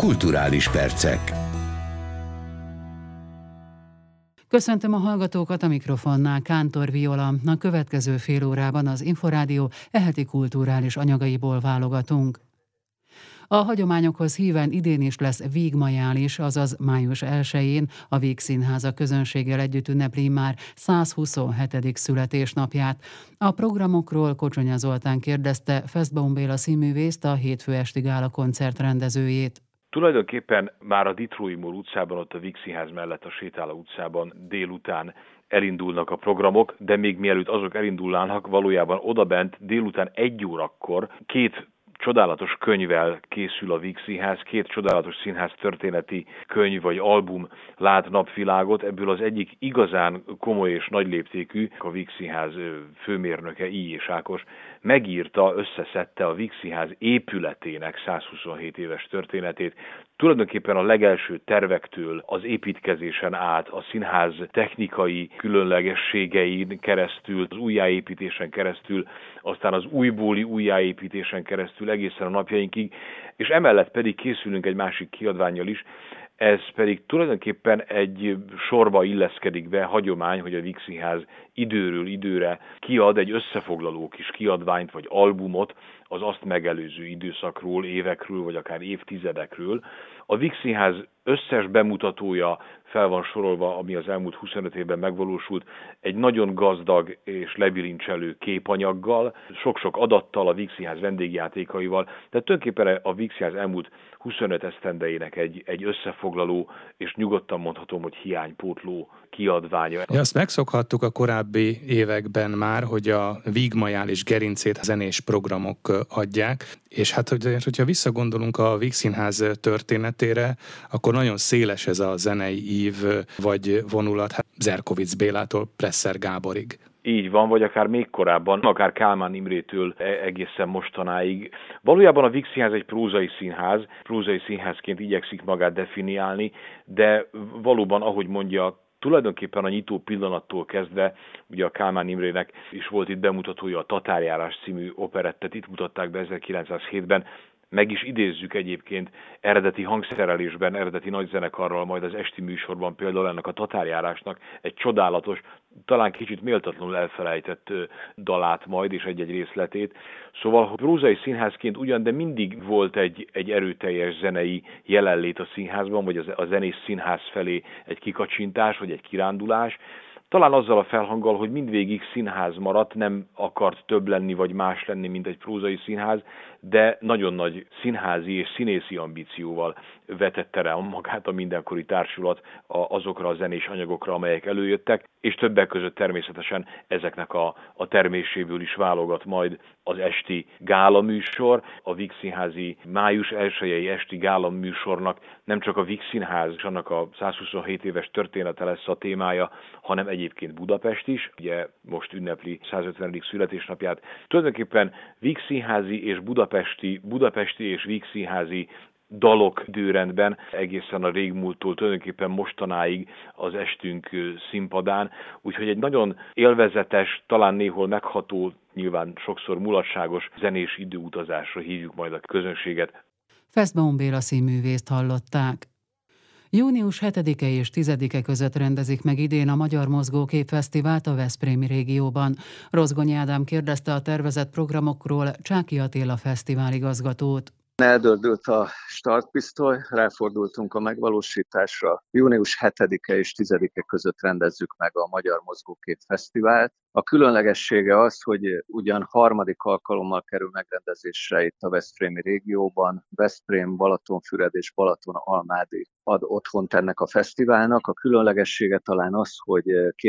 Kulturális percek. Köszöntöm a hallgatókat, a mikrofonnál Kántor Viola. A következő fél órában az Inforádió eheti kulturális anyagaiból válogatunk. A hagyományokhoz híven idén is lesz vígmajális, azaz május 1-én a Vígszínháza közönséggel együtt ünnepli már 127. születésnapját. A programokról Kocsonya Zoltán kérdezte Fesztbaum Béla színművészt, a hétfő esti gála koncert rendezőjét. Tulajdonképpen már a Ditrói Mól utcában, ott a Vígszínház mellett a Sétáló utcában délután elindulnak a programok, de még mielőtt azok elindulnának, valójában odabent délután 1 órakor 2 csodálatos könyvvel készül a Vígszínház, 2 csodálatos színház történeti könyv vagy album lát napvilágot. Ebből az egyik igazán komoly és nagy léptékű, a Vígszínház főmérnöke, I. Ákos megírta, összeszedte a Vígszínház épületének 127 éves történetét. Tulajdonképpen a legelső tervektől az építkezésen át, a színház technikai különlegességein keresztül, az újjáépítésen keresztül, aztán az újbóli újjáépítésen keresztül egészen a napjainkig, és emellett pedig készülünk egy másik kiadvánnyal is. Ez pedig tulajdonképpen egy sorba illeszkedik be, hagyomány, hogy a Vígszínház időről időre kiad egy összefoglaló kis kiadványt vagy albumot az azt megelőző időszakról, évekről vagy akár évtizedekről. A Vígszínház összes bemutatója fel van sorolva, ami az elmúlt 25 évben megvalósult, egy nagyon gazdag és lebirincselő képanyaggal, sok-sok adattal, a Vígszínház vendégjátékaival, tehát tulajdonképpen a Vígszínház elmúlt 25 esztendejének egy összefoglaló, és nyugodtan mondhatom, hogy hiánypótló kiadványa. Ja, azt megszokhattuk a korábbi években már, hogy a vígmajális gerincét a zenés programok adják, és hát, hogyha visszagondolunk a Vígszínház történetére, akkor nagyon széles ez a zenei ív vagy vonulat, Zerkovicz Bélától Plesszer Gáborig. Így van, vagy akár még korábban, akár Kálmán Imrétől egészen mostanáig. Valójában a Vígszínház egy prózai színházként igyekszik magát definiálni, de valóban, ahogy mondja, tulajdonképpen a nyitó pillanattól kezdve, ugye a Kálmán Imrének is volt itt bemutatója, a Tatárjárás című operettet itt mutatták be 1907-ben, meg is idézzük egyébként eredeti hangszerelésben, eredeti nagyzenekarral, majd az esti műsorban például ennek a Tatárjárásnak egy csodálatos, talán kicsit méltatlanul elfelejtett dalát majd, és egy-egy részletét. Szóval prózai színházként ugyan, de mindig volt egy erőteljes zenei jelenlét a színházban, vagy a zenés színház felé egy kikacsintás, vagy egy kirándulás. Talán azzal a felhanggal, hogy mindvégig színház maradt, nem akart több lenni, vagy más lenni, mint egy prózai színház, de nagyon nagy színházi és színészi ambícióval vetette rá magát a mindenkori társulat azokra a zenés anyagokra, amelyek előjöttek, és többek között természetesen ezeknek a terméséből is válogat majd az esti gála műsor. A Vígszínházi május 1-i esti gála műsornak nem csak a Vígszínház és annak a 127 éves története lesz a témája, hanem egyébként Budapest is, ugye most ünnepli 150. születésnapját. Tulajdonképpen vígszínházi és budapesti és vígszínházi dalok időrendben egészen a régmúlttól tulajdonképpen mostanáig az estünk színpadán. Úgyhogy egy nagyon élvezetes, talán néhol megható, nyilván sokszor mulatságos zenés időutazásra hívjuk majd a közönséget. Fesztbaum Béla színművészt hallották. Június 7-e és 10-e között rendezik meg idén a Magyar Mozgókép Fesztivált a veszprémi régióban. Rozgonyi Ádám kérdezte a tervezett programokról Csáky Attila fesztivál-igazgatót. Eldördült a startpisztoly, ráfordultunk a megvalósításra. Június 7-e és 10-e között rendezzük meg a Magyar Mozgókép Fesztivált. A különlegessége az, hogy ugyan 3. alkalommal kerül megrendezésre itt a veszprémi régióban. Veszprém, Balatonfüred és Balatonalmádi ad otthont ennek a fesztiválnak. A különlegessége talán az, hogy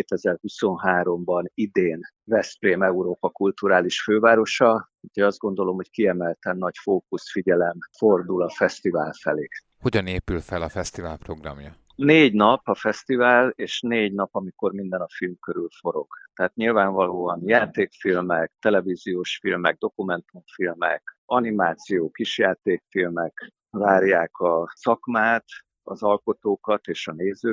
2023-ban idén Veszprém Európa kulturális fővárosa, úgyhogy azt gondolom, hogy kiemelten nagy fókuszfigyelem fordul a fesztivál felé. Hogyan épül fel a fesztivál programja? 4 nap a fesztivál, és 4 nap, amikor minden a film körül forog. Tehát nyilvánvalóan játékfilmek, televíziós filmek, dokumentumfilmek, animáció, kisjátékfilmek várják a szakmát, az alkotókat és a nézőket.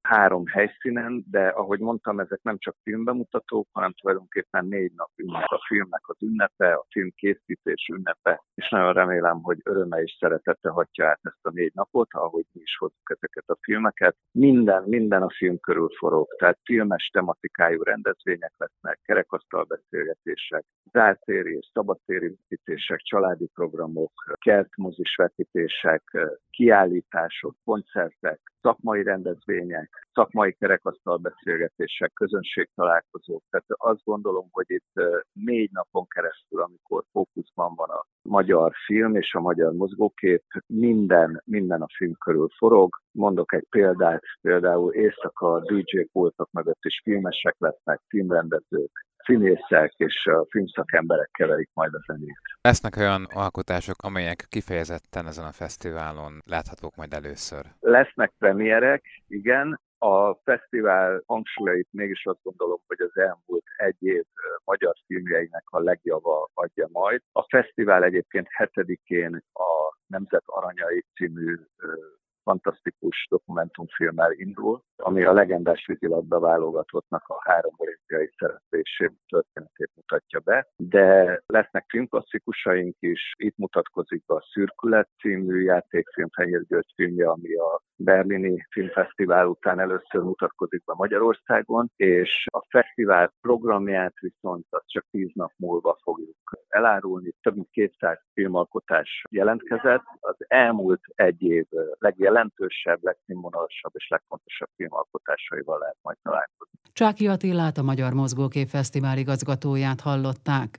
3 helyszínen, de ahogy mondtam, ezek nem csak filmbemutatók, hanem tulajdonképpen 4 nap ünnep, a filmnek az ünnepe, a film készítés ünnepe, és nagyon remélem, hogy örömmel és szeretettel hagyja át ezt a 4 napot, ahogy mi is hozzuk ezeket a filmeket. Minden a film körül forog, tehát filmes tematikájú rendezvények lesznek, kerekasztalbeszélgetések, zártéri és szabadtéri vetítések, családi programok, kertmozis vetítések, kiállítások, koncertek, szakmai rendezvények, szakmai kerekasztalbeszélgetések, közönségtalálkozók. Tehát azt gondolom, hogy itt 4 napon keresztül, amikor fókuszban van a magyar film és a magyar mozgókép, minden a film körül forog. Mondok egy példát, például éjszaka DJ pultok mögött is filmesek lesznek, filmrendezők, színészek és a filmszakemberek keverik majd a zenét. Lesznek olyan alkotások, amelyek kifejezetten ezen a fesztiválon láthatók majd először? Lesznek premierek, igen. A fesztivál hangsúlyait mégis azt gondolom, hogy az elmúlt 1 év magyar filmjeinek a legjava adja majd. A fesztivál egyébként 7-én a Nemzet Aranyai című fantasztikus dokumentumfilmmel indul, ami a legendás vízilabda válogatottnak a 3 olimpiai szereplését történetét mutatja be, de lesznek filmklasszikusaink is. Itt mutatkozik be a Szürkület című játékfilm, Fehér György filmje, ami a berlini filmfesztivál után először mutatkozik be Magyarországon, és a fesztivál programját viszont azt csak 10 nap múlva fogjuk elárulni. Több mint 200 filmalkotás jelentkezett. Az elmúlt 1 év legjelentősebb, legszínvonalasabb és legfontosabb filmalkotásaival lehet majd találkozni. Csáky Attilát, a Magyar Mozgókép Fesztivál igazgatóját hallották.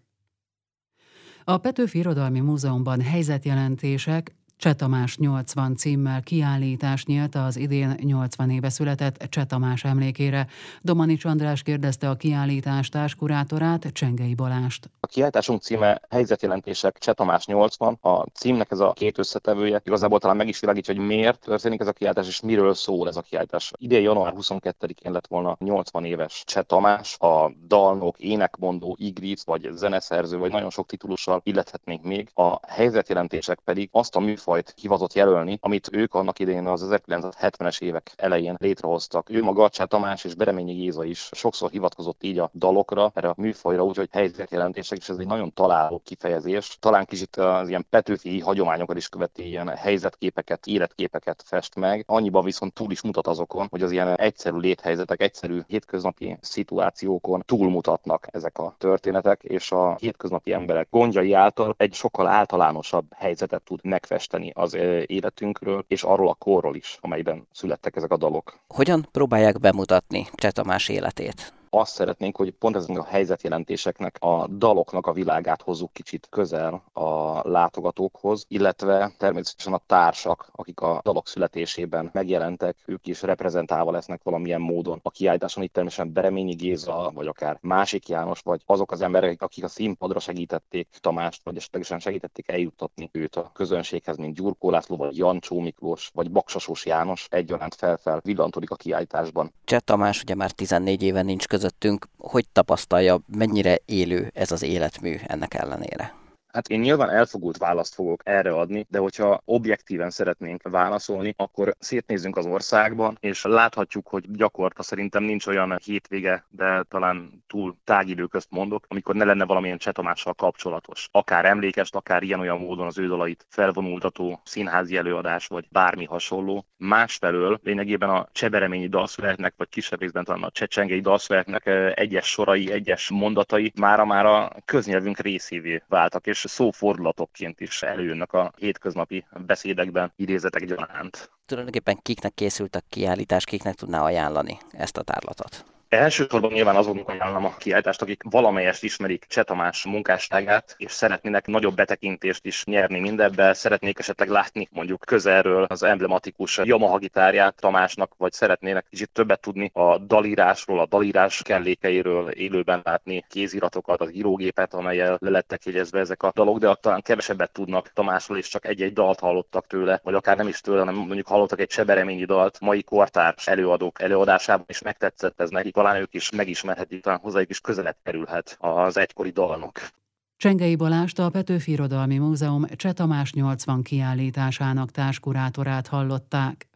A Petőfi Irodalmi Múzeumban helyzetjelentések, Cseh Tamás 80 címmel kiállítás nyílt az idén 80 éve született Cseh Tamás emlékére. Domanics András kérdezte a kiállítás társkurátorát, Csengei Balást. A kiállításunk címe Helyzetjelentések Cseh Tamás 80. A címnek ez a 2 összetevője. Igazából talán meg is világítja, hogy miért történik ez a kiállítás, és miről szól ez a kiállítás. Idén január 22-én lett volna 80 éves Cseh Tamás, a dalnok, énekmondó, igric, vagy zeneszerző, vagy nagyon sok titulussal illethetnénk még. A helyzetjelentések pedig azt a műfajt hivatott jelölni, amit ők annak idején az 1970-es évek elején létrehoztak. Ő maga, Cseh Tamás és Bereményi Géza is sokszor hivatkozott így a dalokra, erre a műfajra, úgyhogy helyzetjelentések, és ez egy nagyon találó kifejezés. Talán kicsit az ilyen petőfi hagyományokat is követi, ilyen helyzetképeket, életképeket fest meg. Annyiban viszont túl is mutat azokon, hogy az ilyen egyszerű léthelyzetek, egyszerű hétköznapi szituációkon túlmutatnak ezek a történetek, és a hétköznapi emberek gondjai által egy sokkal általánosabb helyzetet tud megfesteni az életünkről, és arról a korról is, amelyben születtek ezek a dalok. Hogyan próbálják bemutatni Cseh Tamás életét? Azt szeretnénk, hogy pont ezeknek a helyzetjelentéseknek, a daloknak a világát hozzuk kicsit közel a látogatókhoz, illetve természetesen a társak, akik a dalok születésében megjelentek, ők is reprezentálva lesznek valamilyen módon. A kiállításon itt természetesen Bereményi Géza, vagy akár Másik János, vagy azok az emberek, akik a színpadra segítették Tamást, vagy esetlegesen segítették eljuttatni őt a közönséghez, mint Gyurkó László, vagy Jancsó Miklós, vagy Baksasós János egyaránt fel villantodik a kiállításban. Cseh Tamás ugye már 14 éve nincs közöttünk, hogy tapasztalja, mennyire élő ez az életmű ennek ellenére? Hát én nyilván elfogult választ fogok erre adni, de hogyha objektíven szeretnénk válaszolni, akkor szétnézzünk az országban, és láthatjuk, hogy gyakorta szerintem nincs olyan hétvége, de talán túl tágidő közt mondok, amikor ne lenne valamilyen Cseh Tamással kapcsolatos. Akár emlékest, akár ilyen-olyan módon az ő dalait felvonultató színházi előadás, vagy bármi hasonló. Másfelől lényegében a Cseh-bereményi dalszövegnek, vagy kisebb részben talán a cseh-csengei dalszövegnek egyes sorai, egyes mondatai mára köznyelvünk részévé váltak, és szófordulatokként is előjönnek a hétköznapi beszédekben, idézetek gyanánt. Tulajdonképpen kiknek készült a kiállítás, kiknek tudná ajánlani ezt a tárlatot? Elsősorban nyilván azoknak ajánlom a kiállítást, akik valamelyest ismerik Cseh Tamás munkásságát, és szeretnének nagyobb betekintést is nyerni mindebbe, szeretnék esetleg látni mondjuk közelről az emblematikus Yamaha gitárját Tamásnak, vagy szeretnének kicsit többet tudni a dalírásról, a dalírás kellékeiről, élőben látni kéziratokat, az írógépet, amellyel le lettek jegyezve ezek a dalok, de talán kevesebbet tudnak Tamásról, és csak egy-egy dalt hallottak tőle, vagy akár nem is tőle, hanem mondjuk hallottak egy Cseh-bereményi dalt mai kortárs előadók előadásában, és megtetszett ez nekik. Talán ők is megismerhetik, talán hozzájuk is közelebb kerülhet az egykori dalnok. Csengei Balást, a Petőfi Irodalmi Múzeum Cseh Tamás 80 kiállításának társkurátorát hallották.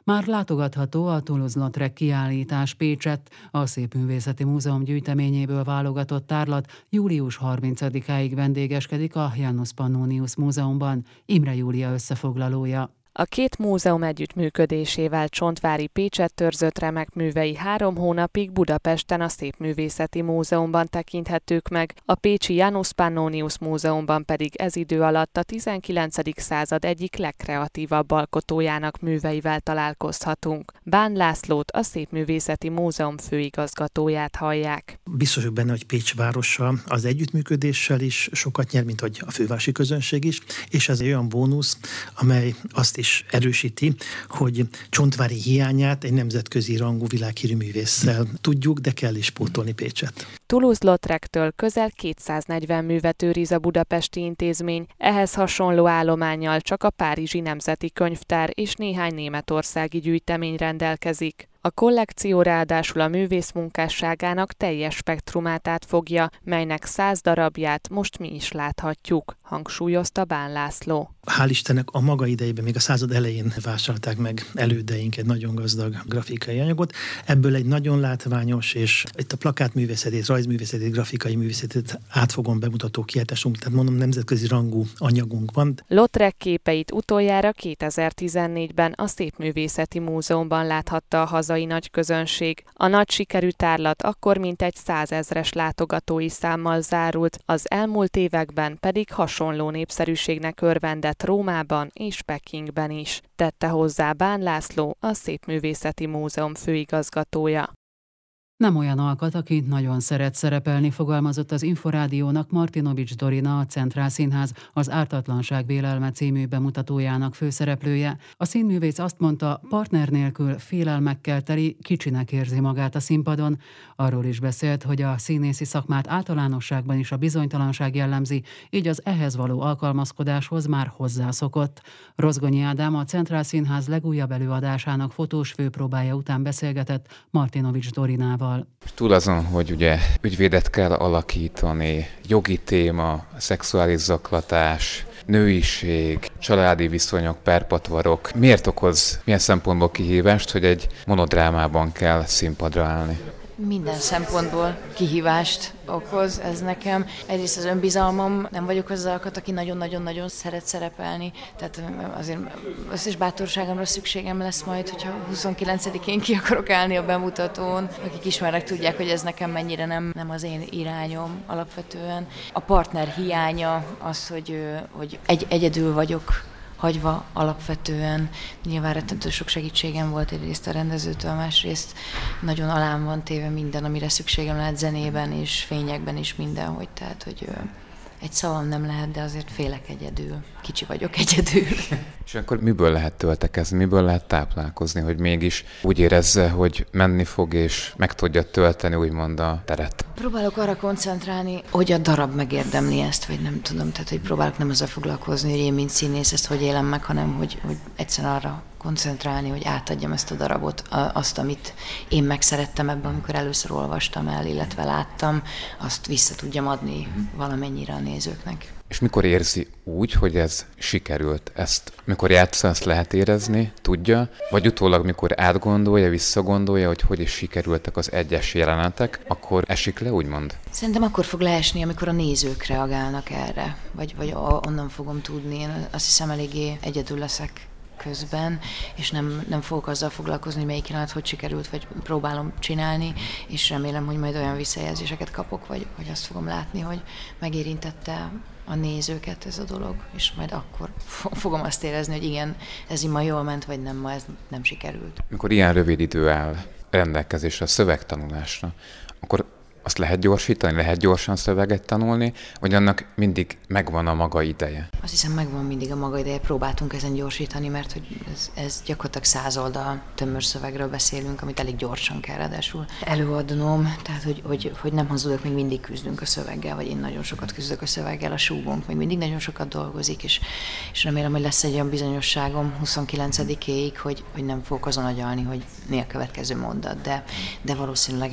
Már látogatható a Toulouse-Lautrec kiállítás Pécsett, a Szépművészeti Múzeum gyűjteményéből válogatott tárlat július 30-áig vendégeskedik a Janus Pannonius Múzeumban. Imre Júlia összefoglalója. A két múzeum együttműködésével Csontváry Pécsett őrzött remek művei 3 hónapig Budapesten a Szépművészeti Múzeumban tekinthetők meg, a pécsi Janus Pannonius Múzeumban pedig ez idő alatt a 19. század egyik legkreatívabb alkotójának műveivel találkozhatunk. Bán Lászlót, a Szépművészeti Múzeum főigazgatóját hallják. Biztos vagyok benne, hogy Pécs városa az együttműködéssel is sokat nyer, mint hogy a fővárosi közönség is, és ez egy olyan bónusz, amely azt is erősíti, hogy Csontváry hiányát egy nemzetközi rangú világhírű művésszel tudjuk, de kell is pótolni Pécset. Toulouse-Lautrechtől közel 240 művet őriz a budapesti intézmény, ehhez hasonló állománnyal csak a Párizsi Nemzeti Könyvtár és néhány németországi gyűjtemény rendelkezik. A kollekció ráadásul a művész munkásságának teljes spektrumát átfogja, melynek 100 darabját most mi is láthatjuk, hangsúlyozta Bán László. Hál' Istennek a maga idejében, még a század elején vásárolták meg elődeink egy nagyon gazdag grafikai anyagot. Ebből egy nagyon látványos, és itt a plakátművészetét, rajzművészetét, grafikai művészetét átfogón bemutató kiállításunk, tehát mondom, nemzetközi rangú anyagunk van. Lautrec képeit utoljára 2014-ben a Szépművészeti Múzeumban láthatta a hazai nagy közönség. A nagy sikerű tárlat akkor mintegy 100 000-es látogatói számmal zárult, az elmúlt években pedig hasonló népszerűségnek örvendett Rómában és Pekingben is, tette hozzá Bán László, a Szépművészeti Múzeum főigazgatója. Nem olyan alkat, aki nagyon szeret szerepelni, fogalmazott az Inforádiónak Martinovics Dorina, a Centrál Színház az Ártatlanság vélelme című bemutatójának főszereplője. A színművész azt mondta, partner nélkül félelmekkel teli, kicsinek érzi magát a színpadon. Arról is beszélt, hogy a színészi szakmát általánosságban is a bizonytalanság jellemzi, így az ehhez való alkalmazkodáshoz már hozzászokott. Rozgonyi Ádám a Centrál Színház legújabb előadásának fotós főpróbája után beszélgetett Martinovics Dorinával. Túl azon, hogy ugye ügyvédet kell alakítani, jogi téma, szexuális zaklatás, nőiség, családi viszonyok, perpatvarok. Miért okoz, milyen szempontból kihívást, hogy egy monodrámában kell színpadra állni? Minden szempontból kihívást okoz ez nekem. Egyrészt az önbizalmam, nem vagyok az alkat, aki nagyon-nagyon-nagyon szeret szerepelni, tehát azért összes bátorságomra szükségem lesz majd, hogyha 29-én ki akarok állni a bemutatón. Akik ismernek, tudják, hogy ez nekem mennyire nem az én irányom alapvetően. A partner hiánya az, hogy egyedül vagyok hagyva alapvetően. Nyilván rettentő sok segítségem volt egyrészt a rendezőtől, másrészt nagyon alám van téve minden, amire szükségem lehet zenében és fényekben is mindenhogy, tehát hogy egy szavam nem lehet, de azért félek egyedül. Kicsi vagyok egyedül. És akkor miből lehet töltekezni, miből lehet táplálkozni, hogy mégis úgy érezze, hogy menni fog és meg tudja tölteni úgymond a teret? Próbálok arra koncentrálni, hogy a darab megérdemli ezt, vagy nem tudom, tehát hogy próbálok nem azzal foglalkozni, hogy én mint színész ezt hogy élem meg, hanem hogy egyszerűen arra koncentrálni, hogy átadjam ezt a darabot, azt, amit én megszerettem ebben, amikor először olvastam el, illetve láttam, azt vissza tudjam adni valamennyire a nézőknek. És mikor érzi úgy, hogy ez sikerült? Ezt, mikor játssza, ezt lehet érezni, tudja? Vagy utólag, mikor átgondolja, visszagondolja, hogy is sikerültek az egyes jelenetek, akkor esik le, úgymond? Szerintem akkor fog leesni, amikor a nézők reagálnak erre, vagy onnan fogom tudni. Én azt hiszem, eléggé egyedül leszek közben, és nem fogok azzal foglalkozni, hogy melyik jelenet hogy sikerült, vagy próbálom csinálni, és remélem, hogy majd olyan visszajelzéseket kapok, vagy azt fogom látni, hogy megérintette a nézőket ez a dolog, és majd akkor fogom azt érezni, hogy igen, ez ma jól ment, vagy nem, ma ez nem sikerült. Mikor ilyen rövid idő áll rendelkezésre a szövegtanulásra, akkor azt lehet gyorsítani, lehet gyorsan szöveget tanulni, vagy annak mindig megvan a maga ideje? Azt hiszem, megvan mindig a maga ideje. Próbáltunk ezen gyorsítani, mert hogy ez gyakorlatilag 100 oldal tömör szövegről beszélünk, amit elég gyorsan kell ráadásul előadnom. Tehát, hogy nem hazudok, még mindig küzdünk a szöveggel, vagy én nagyon sokat küzdök a szöveggel, a súgónk még mindig nagyon sokat dolgozik, és remélem, hogy lesz egy olyan bizonyosságom 29-éig, hogy nem fogok azon agyalni, hogy mi a következő mondat, de valószínűleg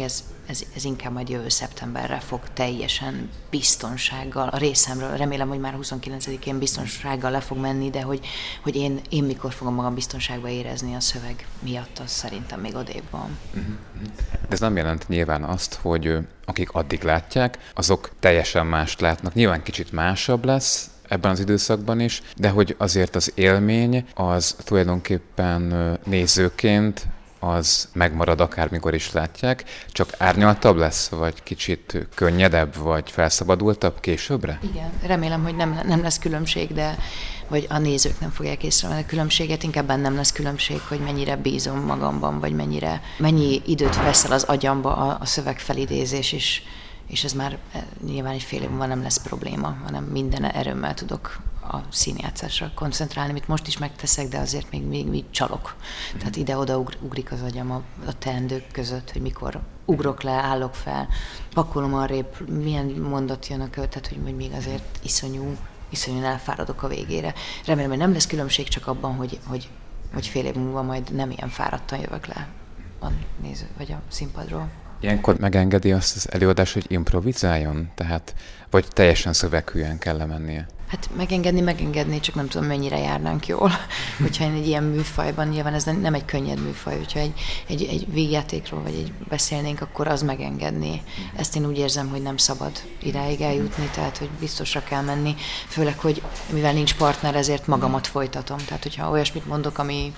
ez inkább majd jövő szeptemberre fog teljesen biztonsággal, a részemről, remélem, hogy már 29-én biztonsággal le fog menni, de hogy én mikor fogom magam biztonságba érezni a szöveg miatt, az szerintem még odébb van. De ez nem jelent nyilván azt, hogy akik addig látják, azok teljesen mást látnak. Nyilván kicsit másabb lesz ebben az időszakban is, de hogy azért az élmény az tulajdonképpen nézőként az megmarad akármikor is látják, csak árnyaltabb lesz, vagy kicsit könnyedebb, vagy felszabadultabb későbbre? Igen, remélem, hogy nem lesz különbség, vagy a nézők nem fogják észrevenni a különbséget, inkább bennem lesz különbség, hogy mennyire bízom magamban, vagy mennyi időt veszel az agyamba a szöveg felidézés is, és ez már nyilván egy fél év múlva nem lesz probléma, hanem minden erőmmel tudok a színjátszásra koncentrálni, amit most is megteszek, de azért még csalok. Tehát ide-oda ugrik az agyam a teendők között, hogy mikor ugrok le, állok fel, pakolom arrébb, milyen mondat jön a követ, tehát hogy még azért iszonyúan elfáradok a végére. Remélem, hogy nem lesz különbség csak abban, hogy fél év múlva majd nem ilyen fáradtan jövök le a néző vagy a színpadról. Ilyenkor megengedi azt az előadás, hogy improvizáljon? Tehát, vagy teljesen szöveghűen kell lemennie? Hát megengedni, csak nem tudom, mennyire járnánk jól. Hogyha egy ilyen műfajban, nyilván ez nem egy könnyed műfaj, hogyha egy végjátékról vagy beszélnénk, akkor az megengedni. Ezt én úgy érzem, hogy nem szabad idáig eljutni, tehát hogy biztosra kell menni. Főleg, hogy mivel nincs partner, ezért magamat folytatom. Tehát, hogyha olyasmit mondok, ami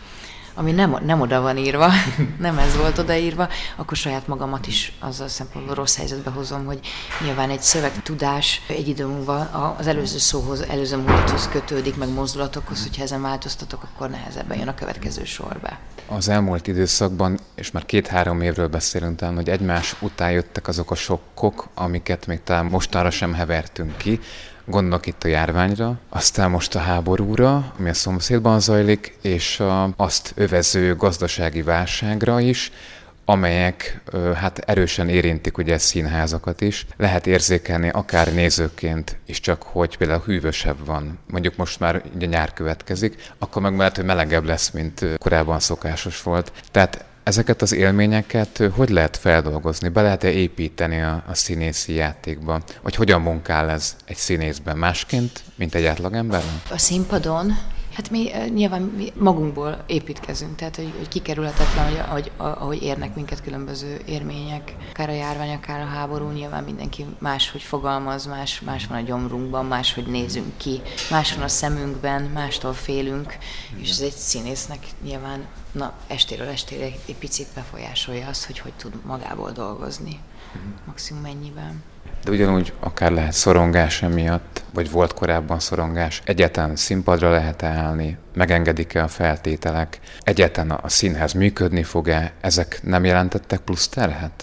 nem oda van írva, nem ez volt odaírva, akkor saját magamat is azzal szempontból rossz helyzetbe hozom, hogy nyilván egy szövegtudás egy idő múlva az előző szóhoz, előző mondathoz kötődik, meg mozdulatokhoz, hogyha ezen változtatok, akkor nehezebben jön a következő sorba. Az elmúlt időszakban, és már 2-3 évről beszélünk talán, hogy egymás után jöttek azok a sokkok, amiket még talán mostanra sem hevertünk ki. Gondolok itt a járványra, aztán most a háborúra, ami a szomszédban zajlik, és azt övező gazdasági válságra is, amelyek hát erősen érintik ugye színházakat is. Lehet érzékelni akár nézőként is, csak hogy például hűvösebb van. Mondjuk most már ugye nyár következik, akkor meg lehet, hogy melegebb lesz, mint korábban szokásos volt. Tehát ezeket az élményeket hogy lehet feldolgozni? Be lehet-e építeni a színészi játékba? Vagy hogyan munkál ez egy színészben másként, mint egy átlagemberben? A színpadon, hát mi nyilván magunkból építkezünk, tehát hogy kikerülhetetlen, ahogy érnek minket különböző élmények. Akár a járvány, akár a háború, nyilván mindenki máshogy fogalmaz, más van a gyomrunkban, máshogy nézünk ki, más van a szemünkben, mástól félünk, és ez egy színésznek nyilván estéről estére egy picit befolyásolja azt, hogy tud magából dolgozni, maximum mennyiben. De ugyanúgy akár lehet szorongás emiatt, vagy volt korábban szorongás. Egyáltalán színpadra lehet állni, megengedik-e a feltételek, egyáltalán a színház működni fog-e, ezek nem jelentettek plusz terhet?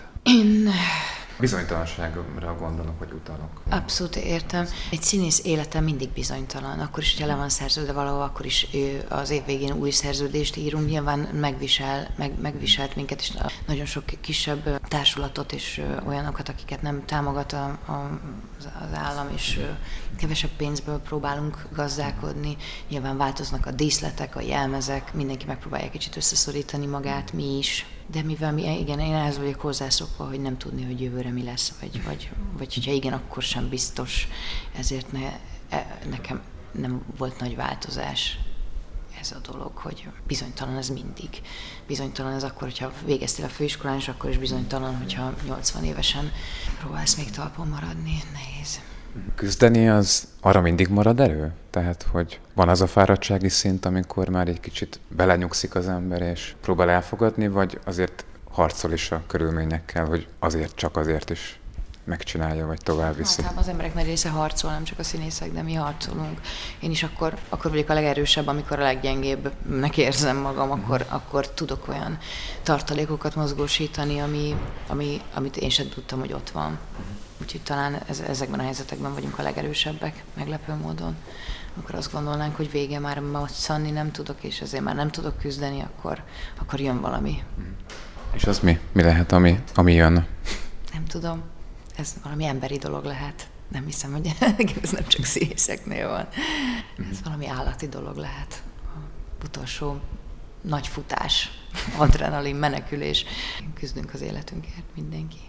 Bizonytalanságra gondolok, hogy utalok. Abszolút értem. Egy színész élete mindig bizonytalan. Akkor is, hogyha le van szerződve valahol, akkor is az év végén új szerződést írunk. Nyilván megviselt minket, és nagyon sok kisebb társulatot és olyanokat, akiket nem támogat az állam, és kevesebb pénzből próbálunk gazdálkodni. Nyilván változnak a díszletek, a jelmezek, mindenki megpróbálja kicsit összeszorítani magát, mi is. De mivel én ehhez vagyok hozzászokva, hogy nem tudni, hogy jövőre mi lesz, vagy hogyha igen, akkor sem biztos. Ezért nekem nem volt nagy változás ez a dolog, hogy bizonytalan ez mindig. Bizonytalan ez akkor, hogyha végeztél a főiskolán, és akkor is bizonytalan, hogyha 80 évesen próbálsz még talpon maradni. Nehéz. Küzdeni az arra mindig marad erő? Tehát, hogy van az a fáradtsági szint, amikor már egy kicsit belenyugszik az ember, és próbál elfogadni, vagy azért harcol is a körülményekkel, hogy csak azért is megcsinálja, vagy tovább viszi? Hát az emberek nagy része harcol, nem csak a színészek, de mi harcolunk. Én is akkor vagyok a legerősebb, amikor a leggyengébbnek érzem magam, akkor tudok olyan tartalékokat mozgósítani, amit én sem tudtam, hogy ott van. Úgyhogy talán ezekben a helyzetekben vagyunk a legerősebbek, meglepő módon. Amikor azt gondolnánk, hogy vége, már szanni nem tudok, és ezért már nem tudok küzdeni, akkor jön valami. És az mi? Mi lehet, ami jön? Nem tudom. Ez valami emberi dolog lehet. Nem hiszem, hogy ez nem csak színészeknél van. Ez valami állati dolog lehet. A utolsó nagy futás, adrenalin, menekülés. Küzdünk az életünkért, mindenki.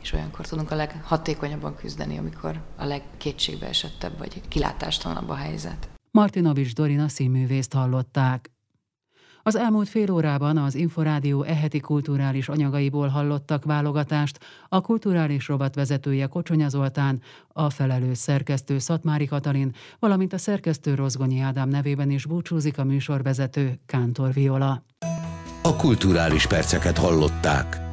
és olyankor tudunk a leghatékonyabban küzdeni, amikor a legkétségbeesettebb vagy kilátástalanabb a helyzet. Martinovics Dorina színművészt hallották. Az elmúlt fél órában az Inforádió eheti kulturális anyagaiból hallottak válogatást, a kulturális rovat vezetője Kocsonya Zoltán, a felelős szerkesztő Szatmári Katalin, valamint a szerkesztő Rozgonyi Ádám nevében is búcsúzik a műsorvezető Kántor Viola. A kulturális perceket hallották.